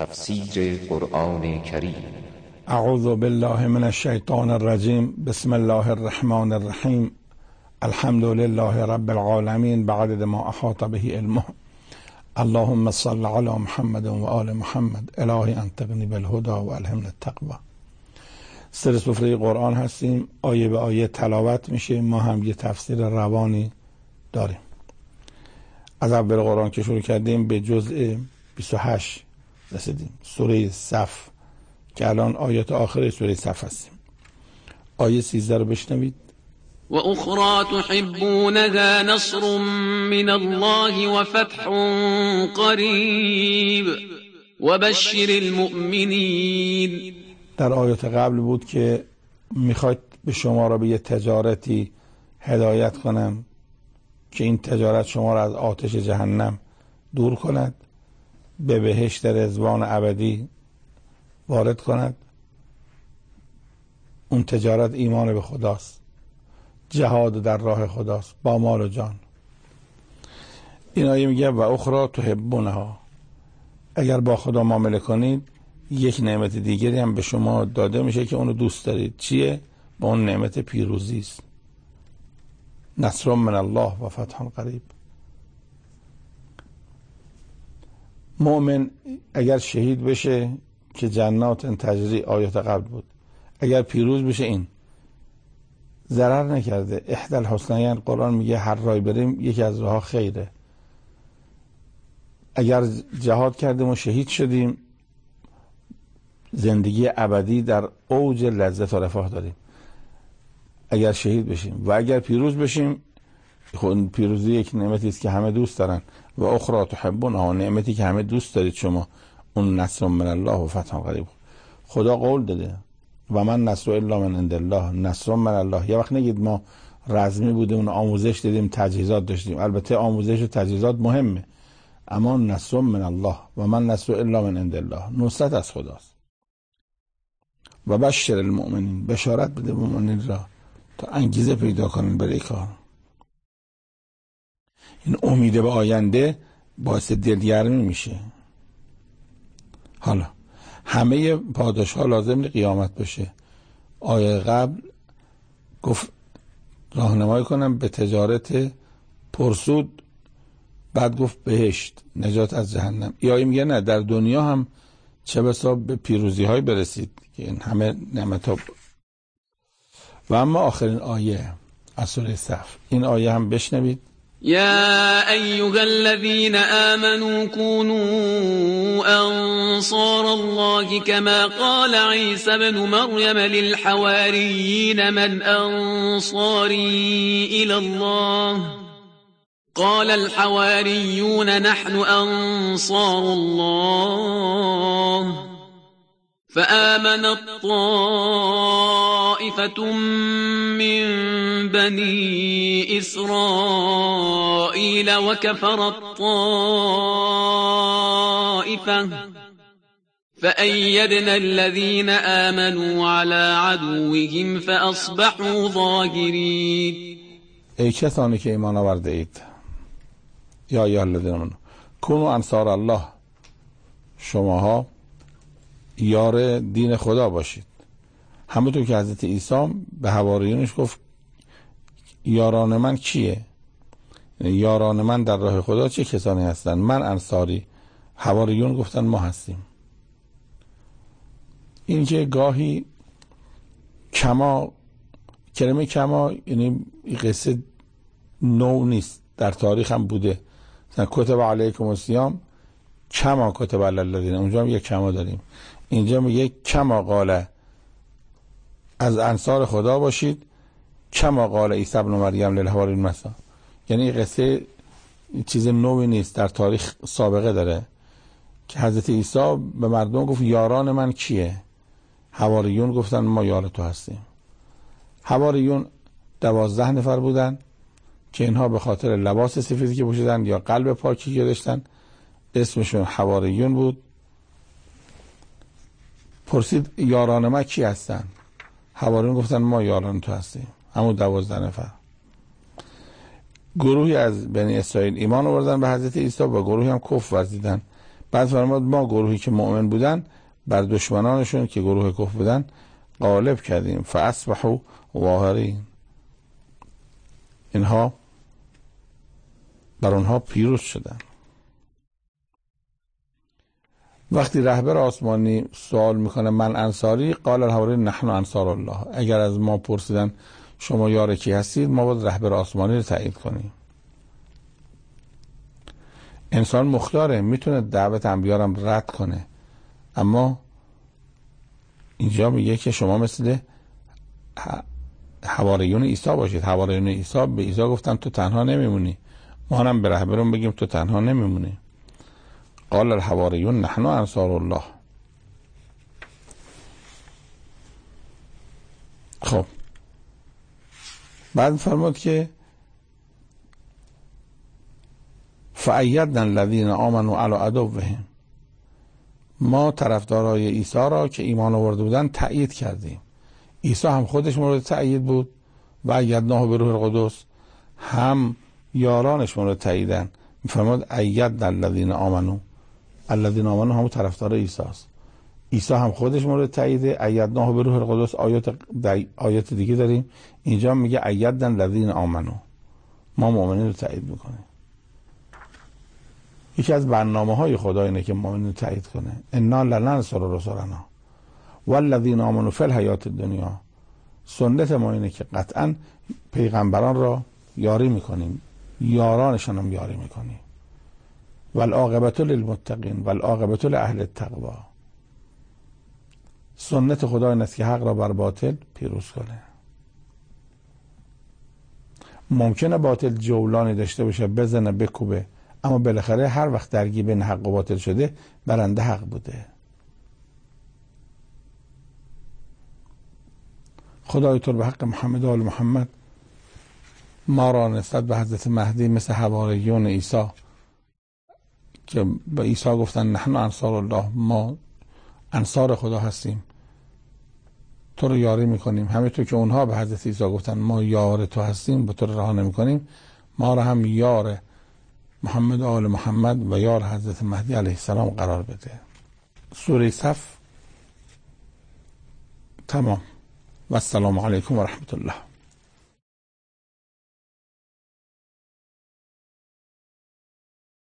تفسیر قرآن کریم. اعوذ بالله من الشیطان الرجیم. بسم الله الرحمن الرحیم. الحمد لله رب العالمین بعدد ما احاط به علمه. اللهم صل علی محمد و آل محمد. الهی انطقنی بالهدى و الهمنا التقوى. سر سفره قرآن هستیم، آیه به آیه تلاوت میشه. ما هم یه تفسیر روانی داریم. از اول قرآن که شروع کردیم به جزء 28 رسیدیم، سوره صف که الان آیات آخر سوره صف هستیم. آیه 13 رو بشنوید. و اخرى تحبونها نصر من الله و فتح قریب و بشر المؤمنین. در آیات قبل بود که میخواید به شما را به یه تجارتی هدایت کنم که این تجارت شما را از آتش جهنم دور کند، به بهشت رضوان ابدی وارد کند. اون تجارت ایمان به خداست، جهاد در راه خداست با مال و جان. این آیه میگه و اخرى تحبونها، اگر با خدا معامله کنید یک نعمت دیگری هم به شما داده میشه که اونو دوست دارید. چیه؟ با اون نعمت پیروزی است. نصر من الله و فتح قریب. مؤمن اگر شهید بشه که جنات تجری، آیات قبل بود، اگر پیروز بشه این ضرر نکرده. احدى الحسنیین، قرآن میگه هر راه بریم یکی از راه خیره. اگر جهاد کردیم و شهید شدیم زندگی ابدی در اوج لذت و رفاه داریم اگر شهید بشیم، و اگر پیروز بشیم خود پیروزی یک نعمتی است که همه دوست دارن. و اخرى تحبونها، نعمتی که همه دوست دارید شما، اون نصر من الله و فتح قریب. خدا قول داده و من نصر الا من عند الله، نصر من الله. یه وقت نگید ما رزمی بودیم اون آموزش دیدیم تجهیزات داشتیم. البته آموزش و تجهیزات مهمه، اما نصر من الله و من نصر الا من عند الله، نصرت از خداست. و بشر المؤمنین، بشارت بده مؤمنین را تا انگیزه پیدا کنن برای کار. این امید به آینده باعث دلگرمی میشه. حالا همه پاداش ها لازم قیامت بشه. آیه قبل گفت راهنمایی کنم به تجارت پرسود، بعد گفت بهشت، نجات از جهنم. این آیه میگه نه، در دنیا هم چه بسا به پیروزی های برسید که این همه نعمت ها. و اما آخرین آیه از سوره صف، این آیه هم بشنوید. يا أيها الذين آمنوا كونوا أنصار الله كما قال عيسى بن مريم للحواريين من أنصاري إلى الله قال الحواريون نحن أنصار الله فآمنت طائفة من بني إسرائيل وكفرت طائفة فأيدنا الذين آمنوا على عدوهم فأصبحوا ظاهرين. ای کسانی که ایمان آورده اید، یا ایها الذین آمنوا کونوا انصار الله، شماها یار دین خدا باشید. همونطور که حضرت عیسی به حواریونش گفت یاران من کیه؟ یاران من در راه خدا چه کسانی هستند؟ من انصاری. حواریون گفتن ما هستیم. این که گاهی کما، کلمه کما یعنی قصه نو نیست، در تاریخ هم بوده. مثلا کتب علیکم الصیام کما کتب علی الذین، اونجا هم یک کما داریم. اینجا میگه کما قال، از انصار خدا باشید، کما قال عیسی ابن مریم للحواریون مثلا. یعنی قصه چیز نوی نیست، در تاریخ سابقه داره که حضرت عیسی به مردم گفت یاران من کیه؟ حواریون گفتن ما یار تو هستیم. حواریون 12 نفر بودن که اینها به خاطر لباس سفیدی که پوشیدن یا قلب پاکی که داشتن اسمشون حواریون بود. پرسید یاران ما کی هستن؟ حواریون گفتن ما یاران تو هستیم، همون 12 نفر. گروهی از بنی اسرائیل ایمان آوردن به حضرت عیسی و گروهی هم کفر ورزیدن. بعد فرمود ما گروهی که مؤمن بودن بر دشمنانشون که گروه کفر بودن غالب کردیم. فاصبحوا ظاهرین، اینها بر اونها پیروز شدن. وقتی رهبر آسمانی سوال میکنه من انصاری، قال الحواریون نحن انصار الله. اگر از ما پرسیدن شما یار کی هستید، ما باید رهبر آسمانی رو تایید کنیم. انسان مختاره، میتونه دعوت انبیا رو رد کنه، اما اینجا میگه که شما مثل حواریون عیسی باشید. حواریون عیسی به عیسی گفتن تو تنها نمیمونی، ما هم به رهبرون بگیم تو تنها نمیمونی. قال الحواریون نحن انصار الله. خب بعد فرمود که فأیدنا الذین آمنوا علی عدوهم، ما طرفدارای عیسی را که ایمان آورده بودن تأیید کردیم. عیسی هم خودش مورد تأیید بود و ایدناه به روح القدس، هم یارانش مورد تأییدن. میفرماد ایدنا الذین آمنوا، الذین آمنوا هم طرفدار عیسی است. عیسی هم خودش مورد تأییده، ایدناه به روح القدس. آیات دیگه داریم اینجا میگه ایدنا الذین آمنوا، ما مؤمنین رو تأیید میکنیم. یکی از برنامه‌های خدا اینه که مؤمنین رو تأیید کنه. انا لننصر رسلنا والذین آمنوا فی الحیاة الدنیا. سنت ما اینه که قطعا پیغمبران را یاری میکنیم، یارانشان هم یاری میکنیم. والعاقبة للمتقین والعاقبة لأهل التقوی. سنت خدا این است که حق را بر باطل پیروز کنه. ممکنه باطل جولانی داشته باشه، بزنه بکوبه، اما بالاخره هر وقت درگیر بین حق و باطل شده، برنده حق بوده. خدای تو به حق محمد و آل محمد ما را نسبت به حضرت مهدی مثل حواریون عیسی که به عیسی گفتن نحن انصار الله، ما انصار خدا هستیم، تو رو یاری میکنیم. همینطور که اونها به حضرت عیسی گفتن ما یار تو هستیم، به تو رها نمیکنیم، ما را هم یار محمد و آل محمد و یار حضرت مهدی علیه السلام قرار بده. سوره صف تمام. و السلام علیکم و رحمت الله.